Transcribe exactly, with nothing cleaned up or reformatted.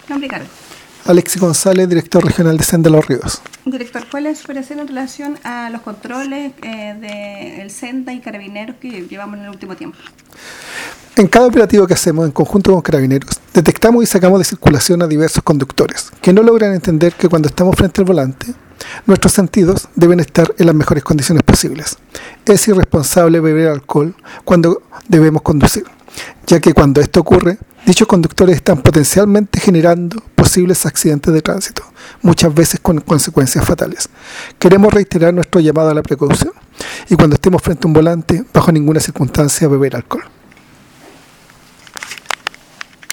Nombre y cargo. Alexis González, director regional de Senda Los Ríos. Director, ¿cuál es su parecer en relación a los controles eh, del Senda y Carabineros que llevamos en el último tiempo? En cada operativo que hacemos en conjunto con Carabineros, detectamos y sacamos de circulación a diversos conductores que no logran entender que cuando estamos frente al volante, nuestros sentidos deben estar en las mejores condiciones posibles. Es irresponsable beber alcohol cuando debemos conducir, ya que cuando esto ocurre, dichos conductores están potencialmente generando posibles accidentes de tránsito, muchas veces con consecuencias fatales. Queremos reiterar nuestro llamado a la precaución y cuando estemos frente a un volante, bajo ninguna circunstancia beber alcohol.